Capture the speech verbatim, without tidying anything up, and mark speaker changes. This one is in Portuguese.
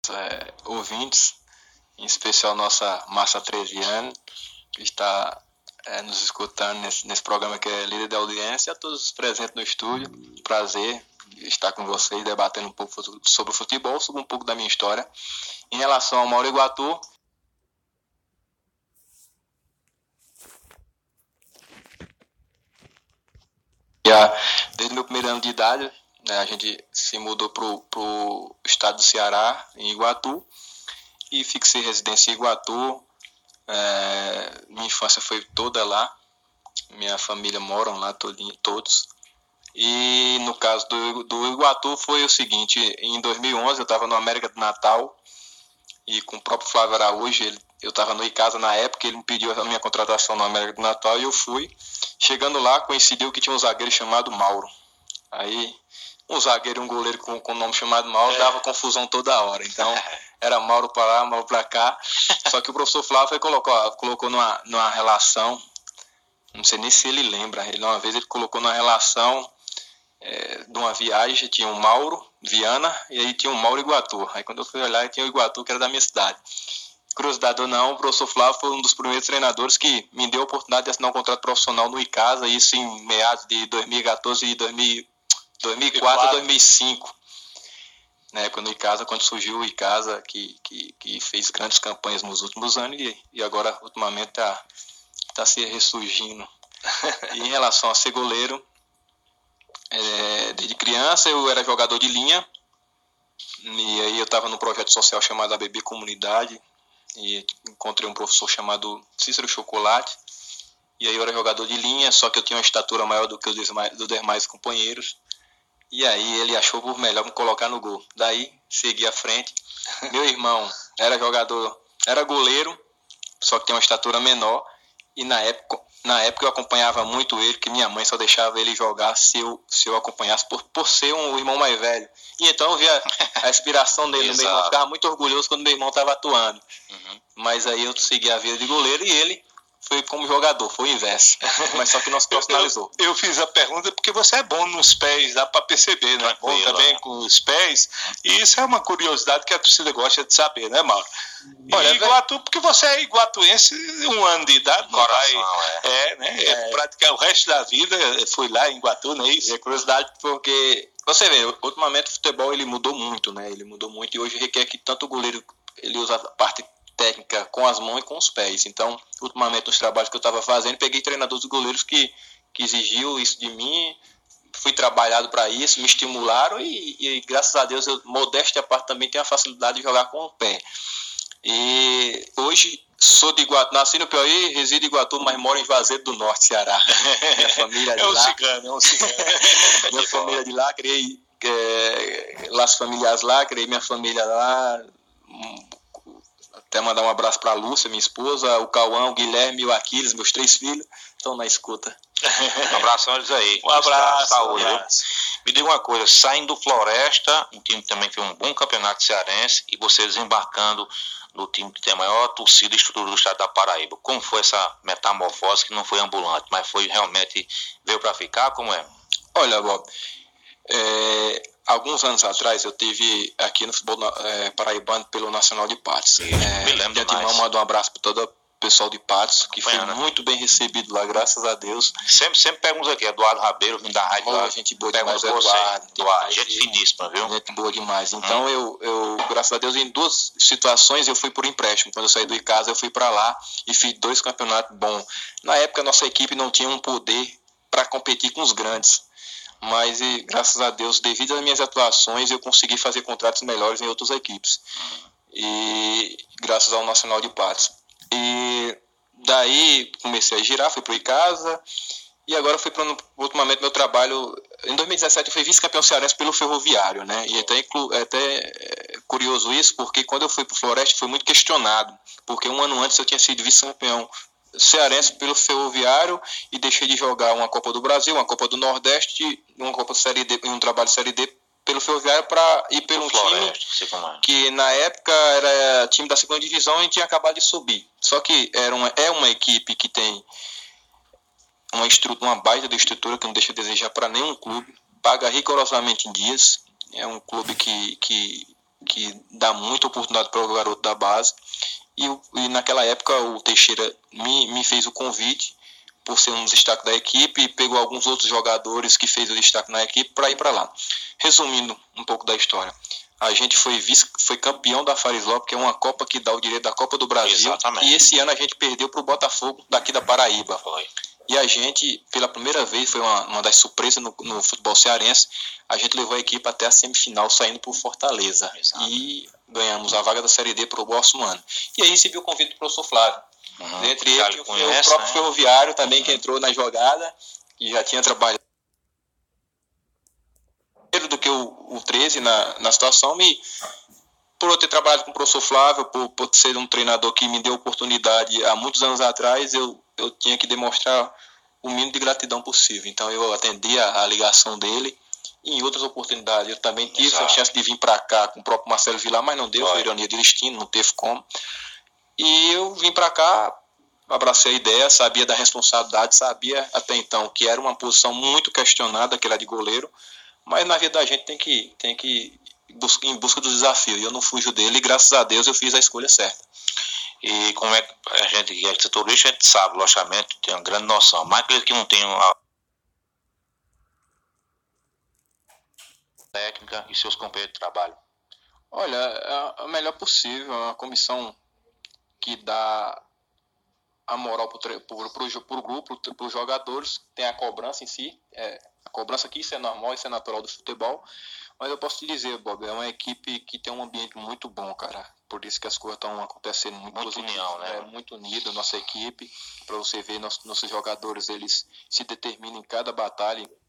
Speaker 1: é, ouvintes, em especial nossa Márcia Treviani, que está é, nos escutando nesse, nesse programa que é Líder da Audiência, a todos os presentes no estúdio. Prazer estar com vocês, debatendo um pouco sobre o futebol, sobre um pouco da minha história. Em relação ao Mauro Iguatu, desde o meu primeiro ano de idade, né, a gente se mudou para o estado do Ceará, em Iguatu, e fixei residência em Iguatu. É, minha infância foi toda lá, minha família moram lá todinho, todos. E no caso do, do Iguatu foi o seguinte: em dois mil e onze eu estava no América do Natal e com o próprio Flávio Araújo, ele, eu estava no Icasa na época, ele me pediu a minha contratação no América do Natal e eu fui. Chegando lá, coincidiu que tinha um zagueiro chamado Mauro. Aí, um zagueiro e um goleiro com o nome chamado Mauro é. dava confusão toda hora. Então, era Mauro para lá, Mauro para cá. Só que o professor Flávio colocou, colocou numa, numa relação, não sei nem se ele lembra, ele, uma vez ele colocou numa relação é, de uma viagem, tinha um Mauro, Viana, e aí tinha um Mauro Iguatu. Aí quando eu fui olhar, tinha o Iguatu, que era da minha cidade. Curiosidade ou não, o professor Flávio foi um dos primeiros treinadores que me deu a oportunidade de assinar um contrato profissional no Icasa, isso em meados de dois mil e quatorze e dois mil, dois mil e quatro a dois mil e cinco. Na época no Icasa, quando surgiu o Icasa, que, que, que fez grandes campanhas nos últimos anos e, e agora, ultimamente, está tá se ressurgindo. E em relação a ser goleiro, é, desde criança eu era jogador de linha, e aí eu estava num projeto social chamado A B B Comunidade, e encontrei um professor chamado Cícero Chocolate, e aí eu era jogador de linha, só que eu tinha uma estatura maior do que os demais, dos demais companheiros, e aí ele achou por melhor me colocar no gol. Daí segui à frente. Meu irmão era jogador, era goleiro, só que tem uma estatura menor, e na época, na época eu acompanhava muito ele, que minha mãe só deixava ele jogar se eu, se eu acompanhasse, por, por ser um irmão mais velho. E então eu via a inspiração dele no meu irmão, ficava muito orgulhoso quando meu irmão estava atuando. Uhum. Mas aí eu segui a vida de goleiro e ele foi como jogador, foi o inverso. Mas só que não se profissionalizou.
Speaker 2: Eu, eu fiz a pergunta porque você é bom nos pés, dá para perceber, né? Bom também com os pés. E isso é uma curiosidade que a torcida gosta de saber, né, Mauro? Olha, e Iguatu, porque você é iguatuense, um ano de idade,
Speaker 1: coração,
Speaker 2: vai, é. é, né? É. Praticar o resto da vida, foi lá em Iguatu, não é isso?
Speaker 1: É curiosidade porque, você vê, ultimamente o futebol ele mudou muito, né? Ele mudou muito e hoje requer que tanto o goleiro ele usa a parte técnica com as mãos e com os pés. Então, ultimamente nos trabalhos que eu estava fazendo, peguei treinadores de goleiros que, que exigiam isso de mim, fui trabalhado para isso, me estimularam e, e graças a Deus, eu, modéstia à parte, também tenho a facilidade de jogar com o pé. E hoje sou de Iguatu, nasci no Piauí, resido em Iguatu, mas moro em Juazeiro do Norte, Ceará. Minha família é de
Speaker 2: é um
Speaker 1: lá.
Speaker 2: Cigano, é um cigano.
Speaker 1: Minha família é de lá, criei é, laços familiares lá, criei minha família lá. Até mandar um abraço para a Lúcia, minha esposa, o Cauã, o Guilherme e o Aquiles, meus três filhos, estão na escuta.
Speaker 3: Um abraço a eles aí.
Speaker 2: Um abraço.
Speaker 3: Saúde,
Speaker 2: um abraço.
Speaker 3: Me diga uma coisa, saindo do Floresta, um time também que foi um bom campeonato cearense, e você desembarcando no time que tem a maior torcida e estrutura do estado da Paraíba. Como foi essa metamorfose que não foi ambulante, mas foi realmente, veio para ficar? Como é?
Speaker 1: Olha, Bob, é, alguns anos atrás eu tive aqui no futebol é, paraibano pelo Nacional de Patos.
Speaker 3: Sim, é, me lembro
Speaker 1: de antemão, mando um abraço para todo o pessoal de Patos, que foi muito bem recebido lá, graças a Deus.
Speaker 3: Sempre, sempre pegamos aqui, Eduardo Rabeiro, vindo da rádio.
Speaker 1: Oh, gente boa demais, Eduardo.
Speaker 3: Eduardo, gente finíssima, viu?
Speaker 1: Gente boa demais. Então, hum. eu, eu, graças a Deus, em duas situações eu fui por empréstimo. Quando eu saí do Icasa, eu fui para lá e fiz dois campeonatos bons. Na época, nossa equipe não tinha um poder para competir com os grandes. Mas, e, graças a Deus, devido às minhas atuações, eu consegui fazer contratos melhores em outras equipes. E graças ao Nacional de Patos. E daí comecei a girar, fui para o Icasa. E agora fui para, ultimamente, meu trabalho... Em dois mil e dezessete eu fui vice-campeão cearense pelo Ferroviário, né? E até, é até curioso isso, porque quando eu fui para o Floresta foi muito questionado. Porque um ano antes eu tinha sido vice-campeão cearense pelo Ferroviário e deixei de jogar uma Copa do Brasil, uma Copa do Nordeste, uma Copa Série D, um trabalho Série D pelo Ferroviário para ir pelo um time que na época era time da segunda divisão e tinha acabado de subir. Só que era uma, é uma equipe que tem uma, estrutura, uma baita de estrutura que não deixa a desejar para nenhum clube, paga rigorosamente em dias, é um clube que, que que dá muita oportunidade para o garoto da base. E, e naquela época o Teixeira me, me fez o convite, por ser um destaque da equipe, e pegou alguns outros jogadores que fez o destaque na equipe para ir para lá. Resumindo um pouco da história, a gente foi, vice, foi campeão da Fares Lopes, que é uma Copa que dá o direito da Copa do Brasil. Exatamente. E esse ano a gente perdeu para o Botafogo daqui da Paraíba. Foi. E a gente, pela primeira vez, foi uma, uma das surpresas no, no futebol cearense, a gente levou a equipe até a semifinal, saindo por Fortaleza. Exato. E ganhamos a vaga da Série D para o próximo ano. E aí recebi o convite do professor Flávio. Uhum. Dentre eles, o próprio né? Ferroviário também, uhum. que entrou na jogada, que já tinha trabalhado do que o, o treze na, na situação, e por eu ter trabalhado com o professor Flávio, por, por ser um treinador que me deu oportunidade há muitos anos atrás, eu, eu tinha que demonstrar o mínimo de gratidão possível. Então eu atendi a, a ligação dele. E em outras oportunidades eu também tive Exato. a chance de vir para cá com o próprio Marcelo Vilar, mas não deu, foi ironia de destino, não teve como. E eu vim para cá, abracei a ideia, sabia da responsabilidade, sabia até então que era uma posição muito questionada, aquela de goleiro, mas na vida da gente tem que, tem que ir em busca do desafio, e eu não fujo dele, e graças a Deus eu fiz a escolha certa.
Speaker 3: E como é que a gente que é setorista, a gente sabe, logicamente, tem uma grande noção, mas aquele que não tem uma técnica e seus companheiros de trabalho?
Speaker 1: Olha, é a melhor possível, é uma comissão que dá a moral para o grupo, para os jogadores, tem a cobrança em si, é, a cobrança aqui, isso é normal, isso é natural do futebol, mas eu posso te dizer, Bob, é uma equipe que tem um ambiente muito bom, cara, por isso que as coisas estão acontecendo muito,
Speaker 3: muito união, né?
Speaker 1: É muito unida, nossa equipe, para você ver, nossos, nossos jogadores, eles se determinam em cada batalha,